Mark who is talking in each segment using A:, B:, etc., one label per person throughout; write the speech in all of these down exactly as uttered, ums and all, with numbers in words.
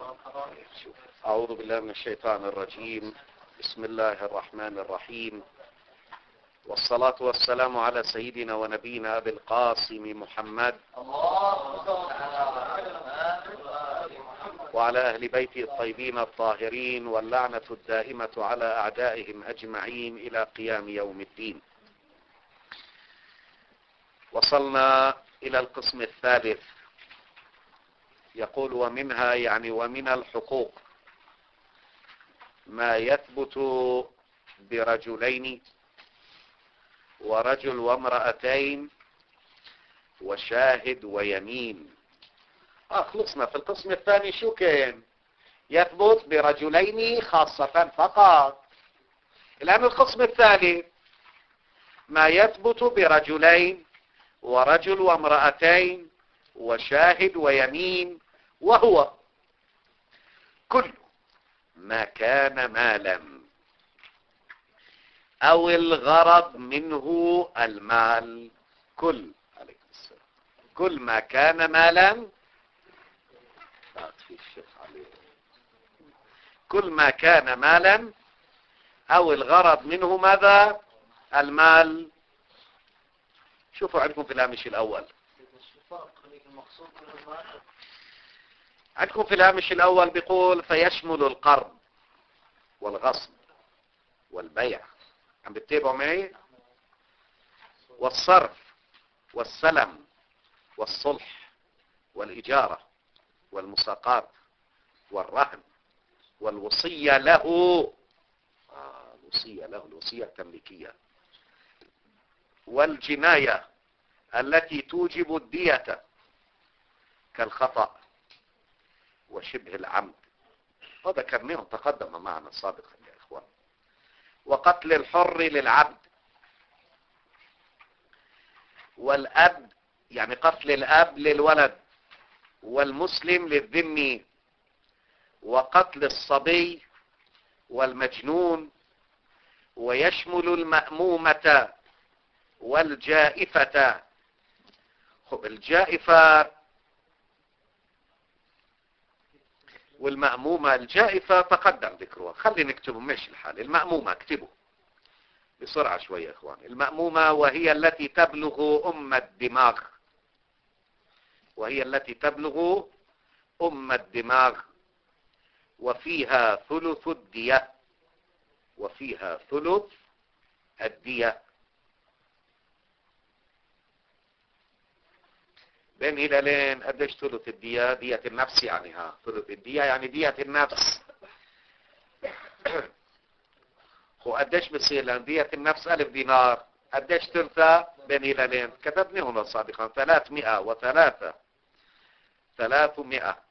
A: أعوذ بالله من الشيطان الرجيم. بسم الله الرحمن الرحيم، والصلاة والسلام على سيدنا ونبينا أبي القاسم محمد وعلى أهل بيته الطيبين الطاهرين، واللعنة الدائمة على أعدائهم أجمعين إلى قيام يوم الدين. وصلنا إلى القسم الثالث، يقول ومنها يعني ومن الحقوق ما يثبت برجلين ورجل وامرأتين وشاهد ويمين. آه خلصنا في القسم الثاني. شو كان يثبت برجلين خاصة فقط، الآن القسم الثالث ما يثبت برجلين ورجل وامرأتين وشاهد ويمين، وهو كل ما كان مالا أو الغرض منه المال. كل عليكم السلام. كل ما كان مالا كل ما كان مالا أو الغرض منه ماذا؟ المال. شوفوا عندكم في الهامش الأول، عندكم في الهامش الأول بيقول فيشمل القرض والغصب والبيع، عم بتتابعوا معي؟ والصرف والسلم والصلح والإجارة والمساقات والرهن والوصية له. آه الوصية له، الوصية التمليكية، والجناية التي توجب الدية كالخطأ وشبه العمد، وذكرناهم تقدم معنا سابقا يا إخوان. وقتل الحر للعبد، والأب يعني قتل الأب للولد، والمسلم للذمي، وقتل الصبي والمجنون، ويشمل المأمومة والجائفة. خب الجائفة والمأمومة، الجائفة تقدم ذكرها، خلي نكتبه ماشي الحال. المأمومة اكتبه بسرعة شوية يا اخوان. المأمومة وهي التي تبلغ أم الدماغ، وهي التي تبلغ أم الدماغ، وفيها ثلث الدية، وفيها ثلث الدية. بين هلالين قديش ثلث الدية؟ دية النفس يعني. ها ثلث الدية يعني دية النفس. وقديش بصير لان دية النفس ألف دينار؟ قديش ثلثة؟ بين هلالين كتبني هنا سابقا ثلاثمائة وثلاثة ثلاثمائة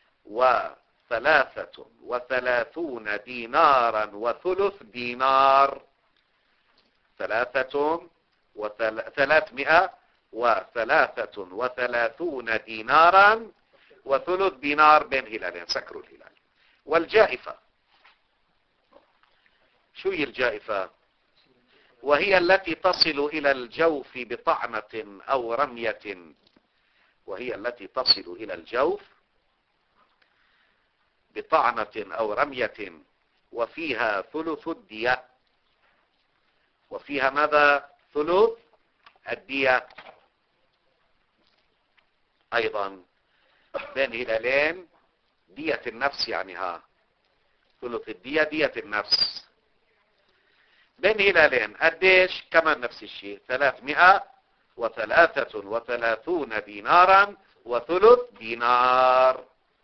A: وثلاثة وثلاثون دينارا وثلث دينار. ثلاثة وثلاثمائة وثلاثة وثلاثون دينارا وثلث دينار بين هلالين. سكروا الهلال. والجائفة، شو هي الجائفة؟ وهي التي تصل إلى الجوف بطعنة أو رمية، وهي التي تصل إلى الجوف بطعنة أو رمية، وفيها ثلث الدية. وفيها ماذا؟ ثلث الدية. أيضا بين هلالين دية النفس يعني. ها ثلث الدية دية النفس بين هلالين قديش؟ كمان نفس الشيء، ثلاثمائة وثلاثة وثلاثون دينارا وثلث دينار.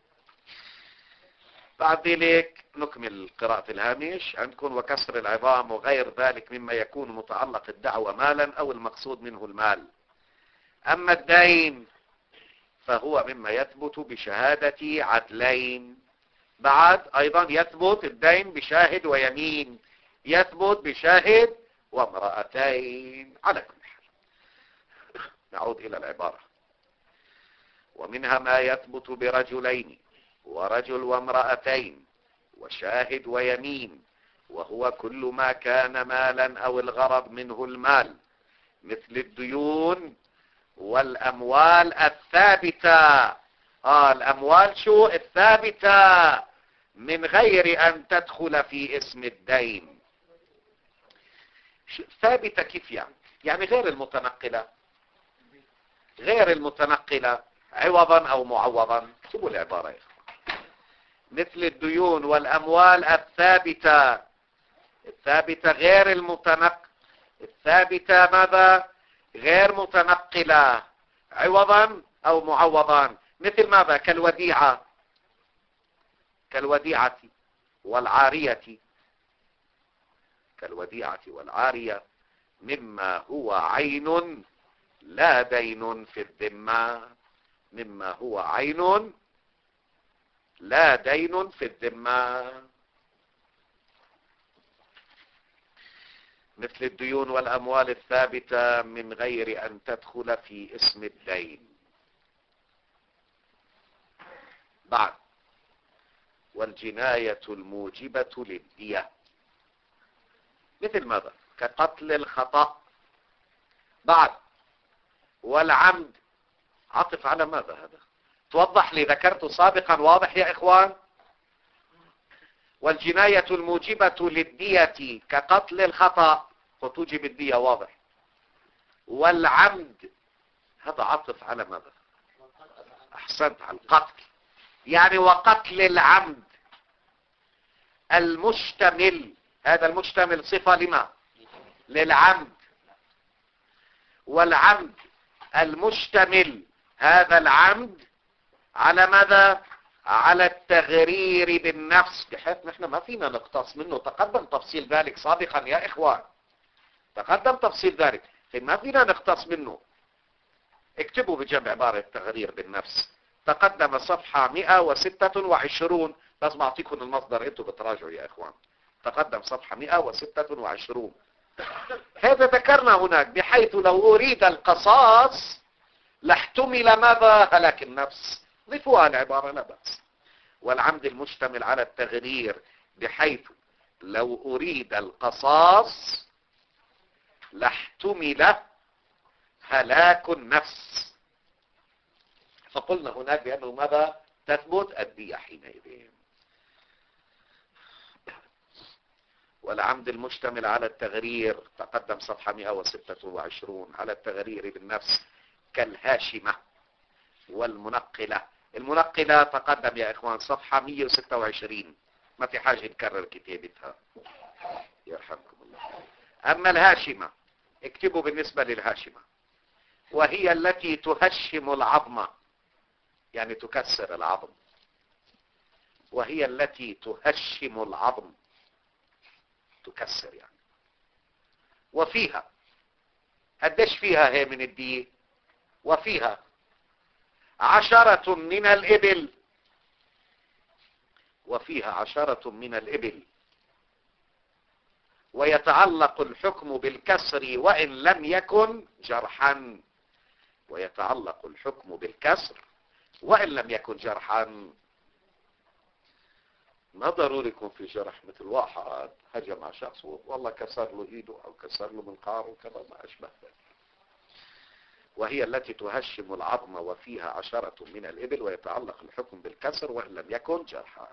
A: بعد ذلك نكمل قراءة الهامش عندكم. وكسر العظام وغير ذلك مما يكون متعلق الدعوة مالا أو المقصود منه المال. أما الدين فهو مما يثبت بشهادة عدلين. بعد أيضا يثبت الدين بشاهد ويمين، يثبت بشاهد وامرأتين. على كل حال نعود إلى العبارة. ومنها ما يثبت برجلين ورجل وامرأتين وشاهد ويمين، وهو كل ما كان مالا أو الغرض منه المال، مثل الديون والأموال الثابتة اه الاموال شو الثابتة من غير ان تدخل في اسم الدين. ثابتة كيف يعني؟ يعني غير المتنقلة، غير المتنقلة عوضا او معوضا. اكتبوا العبارة يا اخوان. مثل الديون والاموال الثابتة، الثابتة غير المتنقل، الثابتة ماذا؟ غير متنقلة عوضا او معوضا. مثل ماذا؟ كالوديعة، كالوديعة والعارية، كالوديعة والعارية مما هو عين لا دين في الذمة، مما هو عين لا دين في الذمة. مثل الديون والأموال الثابتة من غير أن تدخل في اسم الدين. بعد والجناية الموجبة للدية، مثل ماذا؟ كقتل الخطأ. بعد والعمد، عطف على ماذا هذا؟ توضح لي، ذكرت سابقا، واضح يا إخوان؟ والجناية الموجبة للدية كقتل الخطأ، فتوجب الدية، واضح. والعمد هذا عطف على ماذا؟ أحسنت، على القتل. يعني وقتل العمد المشتمل، هذا المشتمل صفة لما؟ للعمد. والعمد المشتمل، هذا العمد على ماذا؟ على التغرير بالنفس، بحيث نحن ما فينا نقتص منه. تقدم تفصيل ذلك سابقا يا إخوان، تقدم تفصيل ذلك، ما فينا نقتص منه. اكتبوا بجنب عبارة التغرير بالنفس، تقدم صفحة مئة وستة وعشرين. لازم أعطيكم المصدر، انتوا بتراجعوا يا إخوان. تقدم صفحة مئة وستة وعشرين. هذا ذكرنا هناك، بحيث لو أريد القصاص لاحتمل ماذا؟ هلاك النفس. ضيفوها العبارة لا بأس. والعمد المشتمل على التغرير، بحيث لو أريد القصاص لاحتمل هلاك النفس. فقلنا هناك بأنه ماذا؟ تثبت الدية حينئذ. والعمد المشتمل على التغرير، تقدم صفحة مئة وستة وعشرين، على التغرير بالنفس كالهاشمة والمنقلة. المنقلة تقدم يا إخوان صفحة مئة وستة وعشرين، ما في حاجة نكرر كتابتها يرحمكم الله. أما الهاشمة اكتبوا بالنسبة للهاشمة، وهي التي تهشم العظم، يعني تكسر العظم. وهي التي تهشم العظم، تكسر يعني. وفيها قديش فيها هي من الدية؟ وفيها عشرة من الإبل، وفيها عشرة من الإبل. ويتعلق الحكم بالكسر وإن لم يكن جرحا، ويتعلق الحكم بالكسر وإن لم يكن جرحا. ما ضروري يكون في جرح، مثل واحد هجم على شخص والله كسر له ايده او كسر له منقاره وكذا، ما اشبه ذلك. وهي التي تهشم العظم وفيها عشرة من الإبل، ويتعلق الحكم بالكسر وإن لم يكن جرحا.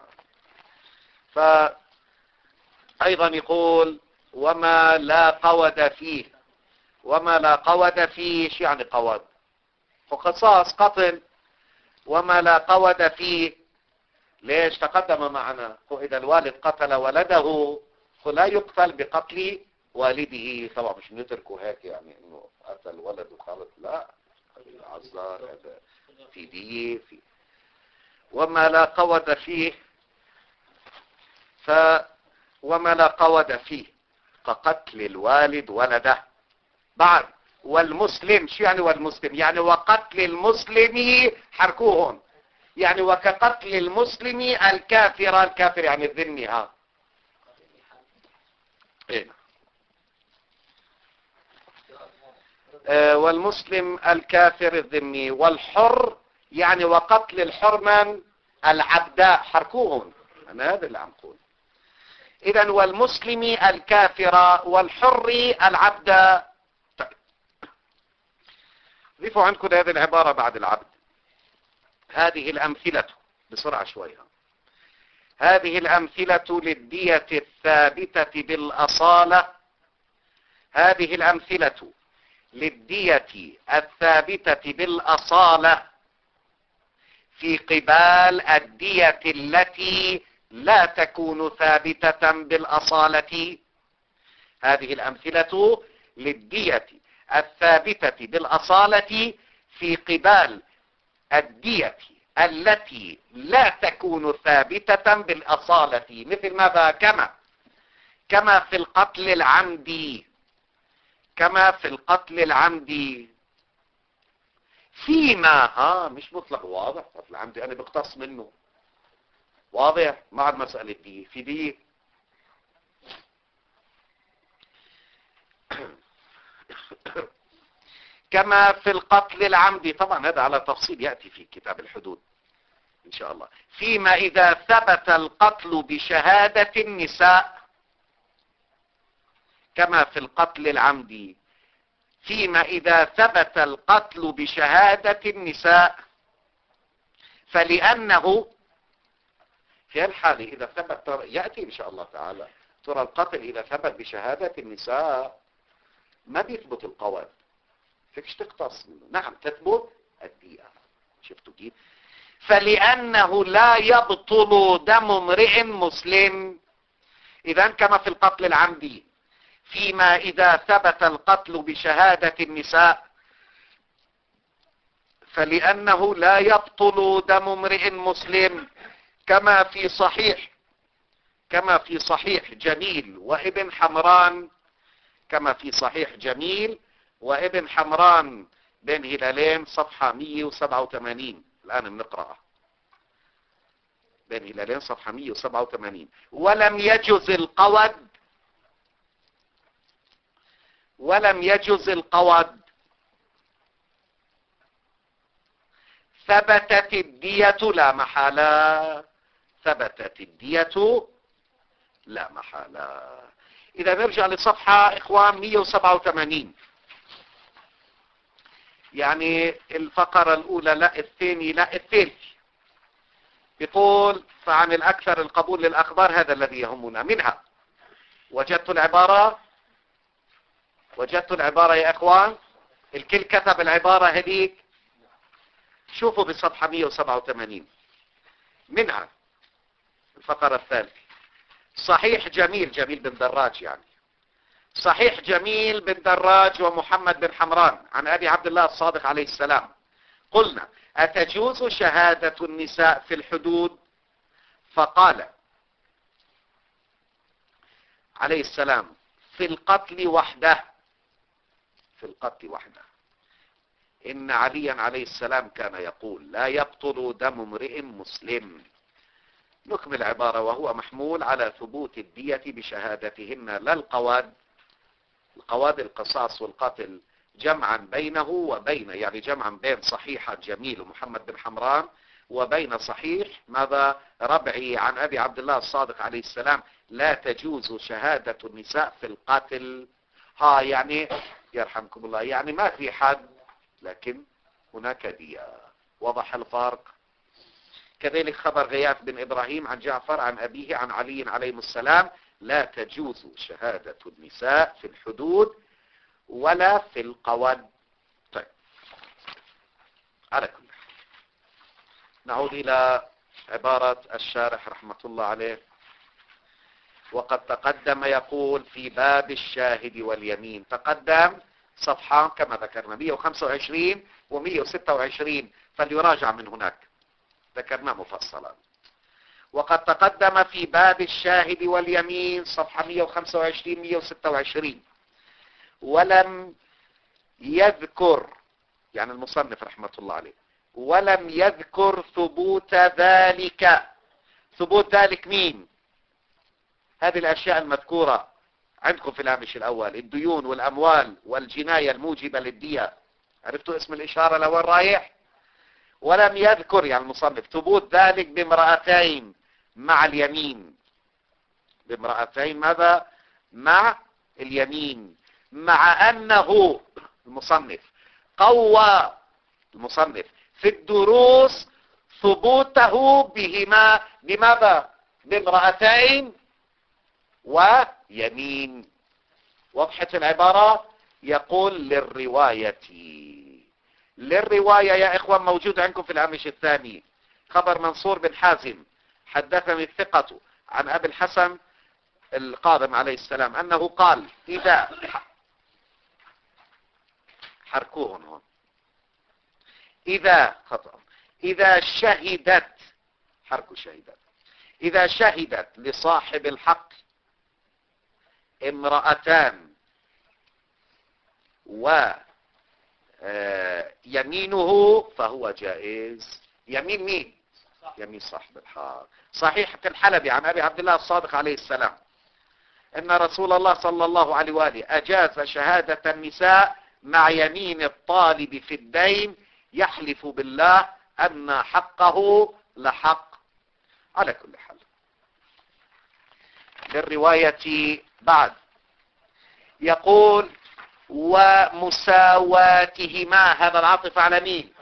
A: فأيضا يقول وما لا قود فيه. وما لا قود فيه، شو يعني قود؟ وقصاص قتل. وما لا قود فيه، ليش؟ تقدم معنا إذا الوالد قتل ولده فلا يقتل بقتل والده. طبعا مش نتركه هيك يعني انه قتل ولد وخالد، لا، العذار هذا في دية في. وما لا قود فيه، ف وما لا قود فيه كقتل الوالد ولده. بعد والمسلم، شو يعني والمسلم؟ يعني وقتل المسلم، حركوهم، يعني وكقتل المسلم الكافر. الكافر يعني الذمي. ها إيه؟ آه والمسلم الكافر الذمي. والحر يعني وقتل الحرمن العبداء، حركوهم. انا هذا اللي عم قول. اذا والمسلم الكافر والحر العبداء. طيب ضيفوا عندكم هذه العبارة بعد العبد. هذه الأمثلة بسرعة شوية. هذه الأمثلة للدية الثابتة بالأصالة هذه الأمثلة للدية الثابتة بالأصالة في قبال الدية التي لا تكون ثابتة بالأصالة. هذه الأمثلة للدية الثابتة بالأصالة في قبال الدية التي لا تكون ثابتة بالأصالة. مثل ماذا؟ كما كما في القتل العمدي كما في القتل العمدي فيما ها مش مطلق واضح. القتل العمدي أنا بقتص منه واضح مع المسألة دي في دي كما في القتل العمدي. طبعا هذا على تفصيل يأتي في كتاب الحدود إن شاء الله. فيما إذا ثبت القتل بشهادة النساء كما في القتل العمدي فيما إذا ثبت القتل بشهادة النساء فلأنه في الحالة إذا ثبت يأتي إن شاء الله تعالى. ترى القتل إذا ثبت بشهادة النساء ما بيثبت القواد فيكش تقتص منه. نعم تثبت الدية. شفتوا كيف؟ فلأنه لا يبطل دم امرئ مسلم. إذا كما في القتل العمدي فيما إذا ثبت القتل بشهادة النساء فلأنه لا يبطل دم امرئ مسلم كما في صحيح كما في صحيح جميل وابن حمران كما في صحيح جميل وابن حمران بين هلالين صفحة مئة وسبعة وثمانين. الآن بنقرأ بين هلالين صفحة مئة وسبعة وثمانين. ولم يجز القود ولم يجز القود ثبتت الدية لا محالة. ثبتت الدية لا محالة. إذا نرجع لصفحة إخوان مئة وسبعة وثمانين يعني الفقرة الأولى لا الثاني لا الثالث يقول فعن الأكثر القبول للأخبار هذا الذي يهمنا. منها وجدت العبارة وجدت العبارة يا إخوان. الكل كتب العبارة هذيك. شوفوا بصفحة مئة وسبعة وثمانين منها الفقرة الثالثة صحيح جميل جميل بن دراج يعني صحيح جميل بن دراج ومحمد بن حمران عن أبي عبد الله الصادق عليه السلام. قلنا أتجوز شهادة النساء في الحدود؟ فقال عليه السلام في القتل وحده في القتل وحده. إن عليا عليه السلام كان يقول لا يبطل دم امرئ مسلم. نكمل العبارة وهو محمول على ثبوت الدية بشهادتهن لا القواد. القواد القصاص والقتل جمعا بينه وبين يعني جمعا بين صحيحة جميل ومحمد بن حمران وبين صحيح ماذا ربعي عن أبي عبد الله الصادق عليه السلام لا تجوز شهادة النساء في القتل. ها يعني يرحمكم الله يعني ما في حد لكن هناك دية. وضح الفرق. كذلك خبر غياث بن إبراهيم عن جعفر عن أبيه عن علي عليه السلام لا تجوز شهادة النساء في الحدود ولا في القواد. طيب على كل حال نعود إلى عبارة الشارح رحمة الله عليه. وقد تقدم يقول في باب الشاهد واليمين. تقدم صفحة كما ذكرنا مئة وخمسة وعشرين ومئة وستة وعشرين فليراجع من هناك ذكرنا مفصلا. وقد تقدم في باب الشاهد واليمين صفحة مئة وخمسة وعشرين مئة وستة وعشرين ولم يذكر يعني المصنف رحمة الله عليه ولم يذكر ثبوت ذلك. ثبوت ذلك مين؟ هذه الأشياء المذكورة عندكم في الهامش الأول الديون والأموال والجناية الموجبة للدية. عرفتوا اسم الإشارة لوين رايح؟ ولم يذكر يعني المصنف ثبوت ذلك بامرأتين مع اليمين. بامرأتين ماذا؟ مع اليمين. مع أنه المصنف قوى المصنف في الدروس ثبوته بهما بماذا؟ بامرأتين ويمين. وضحت العبارة؟ يقول للرواية. للرواية يا إخوان موجود عندكم في الهامش الثاني خبر منصور بن حازم حدثني الثقة عن أبي الحسن القاضم عليه السلام أنه قال إذا حركوهم هون إذا خطأ إذا شهدت حركوا شهدت إذا شهدت لصاحب الحق امرأتان ويمينه فهو جائز. يمين مين؟ يمين صاحب الحق. صحيح في الحلبي عن أبي عبد الله الصادق عليه السلام أن رسول الله صلى الله عليه وآله أجاز شهادة النساء مع يمين الطالب في الدين يحلف بالله أن حقه لحق. على كل حال للرواية بعد يقول ومساواتهما. هذا العطف على مين؟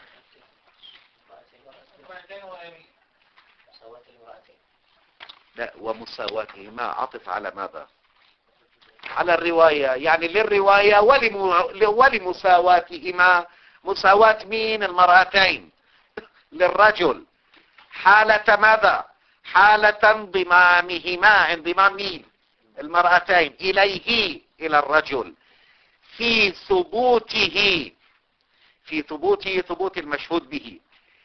A: لا ومساواتهما عطف على ماذا؟ على الرواية. يعني للرواية ولمساواتهما. مساواة مين؟ المرأتين للرجل حالة ماذا؟ حالة انضمامهما. انضمام مين؟ المرأتين إليه إلى الرجل في ثبوته في ثبوته ثبوت المشهود به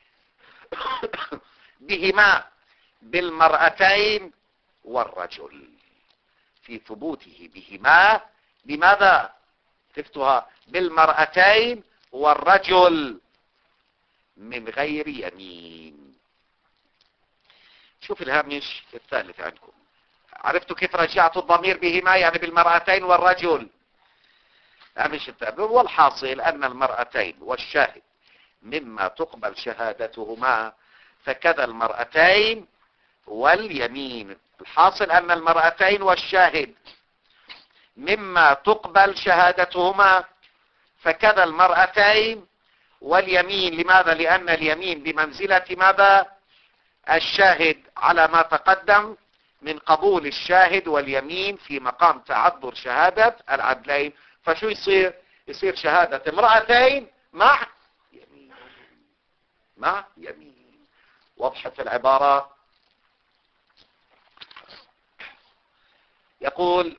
A: بهما بالمرأتين والرجل في ثبوته بهما بماذا؟ تفتها بالمرأتين والرجل من غير يمين. شوف الهامش الثالث عندكم. عرفتوا كيف رجعت الضمير بهما؟ يعني بالمرأتين والرجل. هامش الثالث. والحاصل أن المرأتين والشاهد مما تقبل شهادتهما فكذا المرأتين واليمين. الحاصل أن المرأتين والشاهد مما تقبل شهادتهما فكذا المرأتين واليمين. لماذا؟ لأن اليمين بمنزلة ماذا؟ الشاهد على ما تقدم من قبول الشاهد واليمين في مقام تعذر شهادة العدلين. فشو يصير؟ يصير شهادة امرأتين مع يمين مع يمين. وضحت العبارة؟ يقول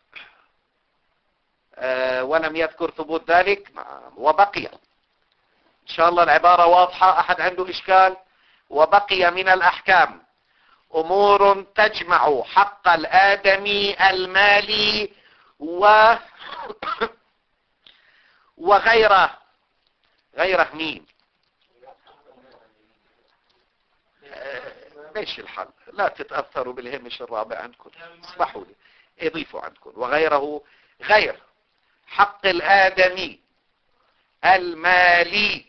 A: آه ولم يذكر ثبوت ذلك وبقي. إن شاء الله العبارة واضحة. أحد عنده إشكال؟ وبقي من الأحكام أمور تجمع حق الآدمي المالي و وغيره. غيره مين؟ ليش الحل؟ لا تتأثروا بالهمش الرابع عندكم. اسمحوا لي اضيفوا عندكم وغيره. غير حق الآدمي المالي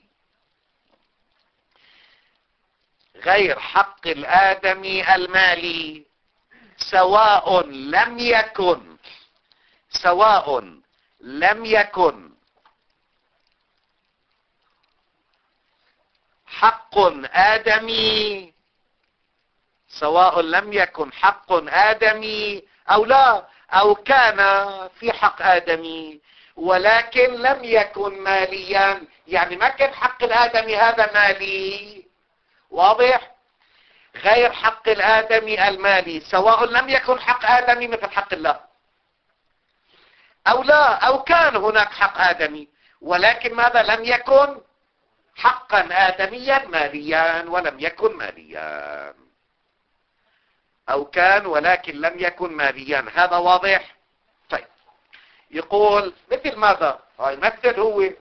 A: غير حق الآدمي المالي سواء لم يكن سواء لم يكن حق آدمي سواء لم يكن حق آدمي أو لا، أو كان في حق آدمي ولكن لم يكن ماليا. يعني ما كان حق الآدمي هذا مالي. واضح؟ غير حق الآدمي المالي سواء لم يكن حق آدمي مثل حق الله أو لا، أو كان هناك حق آدمي ولكن ماذا؟ لم يكن حقا آدميا ماليا ولم يكن ماليا. أو كان ولكن لم يكن ماليا. هذا واضح؟ طيب يقول مثل ماذا؟ هاي مثل هو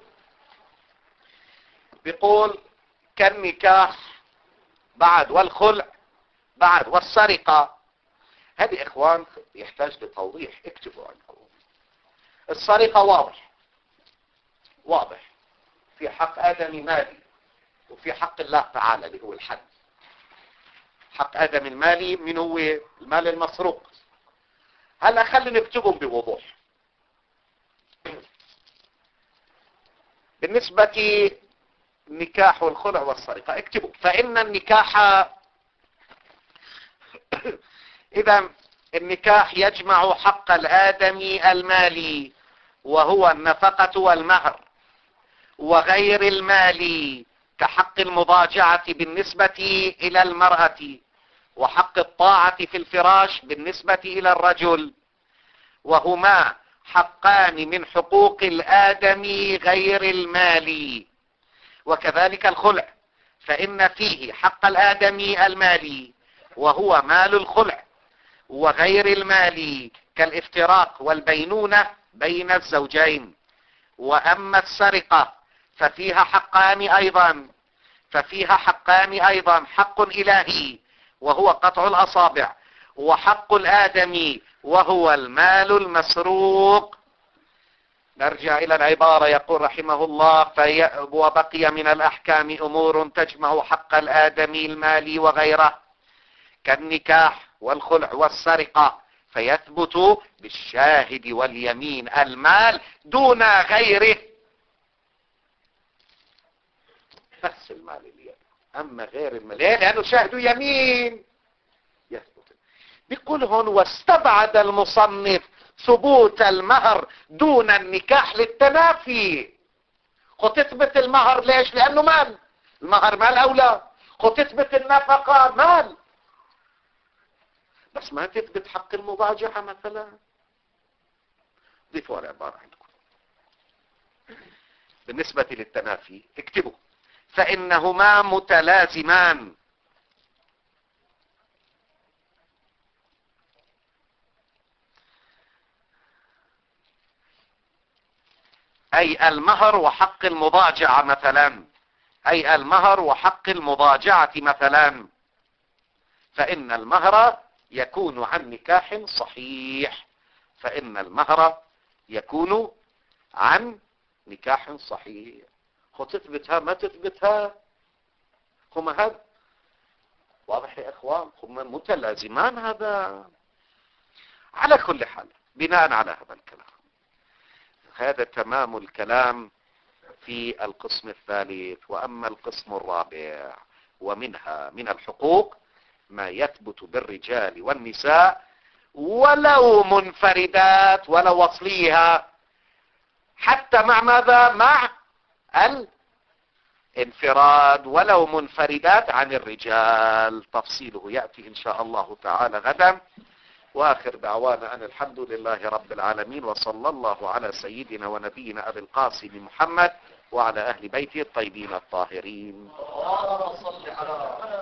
A: بيقول كالنكاح بعد والخلع بعد والسرقة. هذه إخوان يحتاج لتوضيح. اكتبوا عنكم. السرقة واضح واضح في حق آدمي مالي وفي حق الله تعالى اللي هو الحد. حق آدم المالي من هو؟ المال المسروق. هلا خلينا نكتبهم بوضوح. بالنسبة النكاح والخلع والسرقة. اكتبوا. فإن النكاح إذا النكاح يجمع حق الآدمي المالي وهو النفقة والمهر، وغير المالي كحق المضاجعة بالنسبة إلى المرأة، وحق الطاعة في الفراش بالنسبة إلى الرجل، وهما حقان من حقوق الآدمي غير المالي. وكذلك الخلع، فإن فيه حق الآدمي المالي وهو مال الخلع، وغير المالي كالافتراق والبينونة بين الزوجين. وأما السرقة ففيها حقان أيضا ففيها حقان أيضا حق إلهي وهو قطع الأصابع، وحق الآدمي وهو المال المسروق. نرجع إلى العبارة. يقول رحمه الله: في وبقي من الأحكام أمور تجمع حق الآدمي المالي وغيره كالنكاح والخلع والسرقة، فيثبت بالشاهد واليمين المال دون غيره. بس المال اليمين، أما غير المال ليه؟ لأنه شاهد يمين يثبت. بيقول هون: واستبعد المصنف ثبوت المهر دون النكاح للتنافي. وتثبت المهر ليش؟ لأنه مال. المهر مال أو لا؟ وتثبت النفقة مال، بس ما تثبت حق المضاجعة مثلا. ضيفوا العبارة عندكم. بالنسبة للتنافي اكتبوا: فإنهما متلازمان، أي المهر وحق المضاجعة مثلا، أي المهر وحق المضاجعة مثلا. فإن المهر يكون عن نكاح صحيح، فإن المهر يكون عن نكاح صحيح. خو تثبتها ما تثبتها، هم هذا واضح يا إخوان، هم متلازمان. هذا على كل حال بناء على هذا الكلام، هذا تمام الكلام في القسم الثالث. وأما القسم الرابع، ومنها من الحقوق ما يثبت بالرجال والنساء ولو منفردات ولو وصليها، حتى مع ماذا؟ مع الانفراد، ولو منفردات عن الرجال. تفصيله يأتي إن شاء الله تعالى غدا. وآخر دعوانا أن الحمد لله رب العالمين، وصلى الله على سيدنا ونبينا أبي القاسم محمد وعلى أهل بيته الطيبين الطاهرين.
B: اللهم صل على